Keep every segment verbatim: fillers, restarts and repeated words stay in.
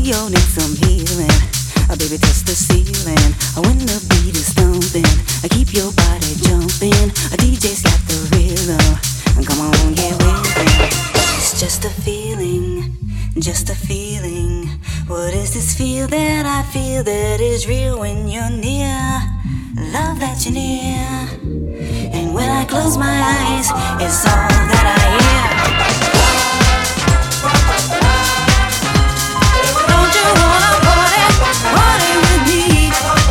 you'll need some healing. Uh, baby, touch the ceiling. Uh, when the beat is thumping, uh, keep your body jumping. A D J's got the rhythm. Uh, come on, get with it. It's just a feeling, just a feeling. What is this feel that I feel that is real when you're near? Love that you're near. And when I close my eyes, it's all that I hear. Don't you wanna party, party with me?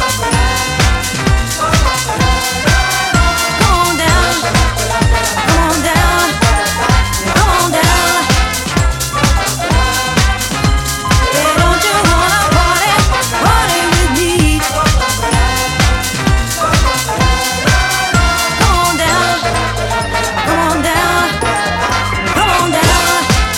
Come on down, come on down, come on down. Yeah, don't you wanna party, party with me? Come on down, come on down, come on down.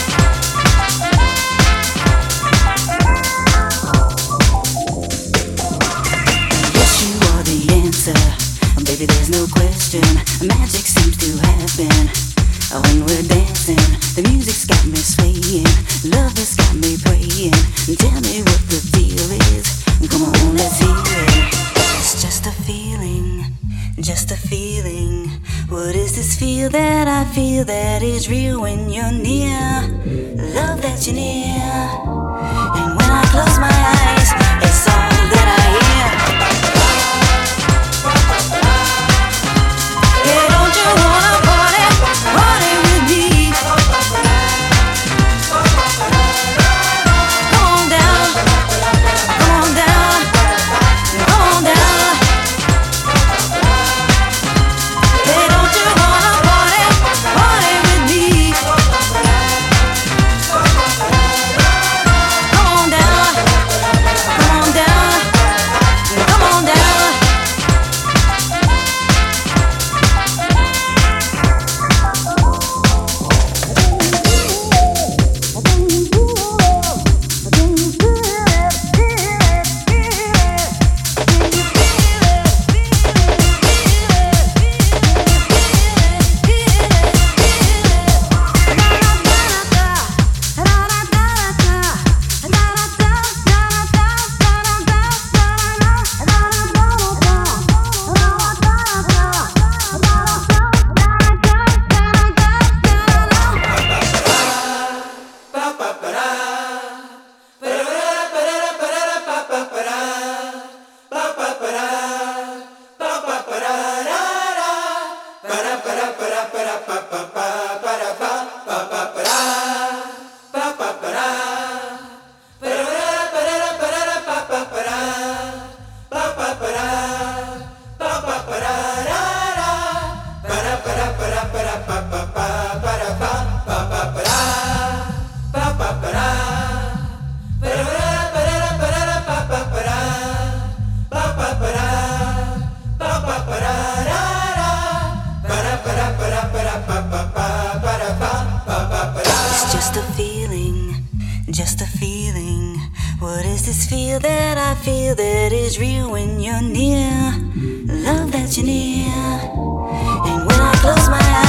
Yes, you are the answer, baby, there's no question. Magic seems to happen when we're dancing. The music's got me swaying, love has got me praying. Tell me what the deal is, come on, let's hear it. It's just a feeling, just a feeling. What is this feel that I feel that is real when you're near? Love that you're near. And when I close my eyes, it's all that I hear. Yeah, don't you wanna party, party with me? Come on down, come on down, come on down. Yeah, don't you wanna party, party with me? Come on down, come on down, come on down. It's just a feeling, just a feeling. What is this feel that I feel that is real when you're near? Love that you're near. And when I close my eyes,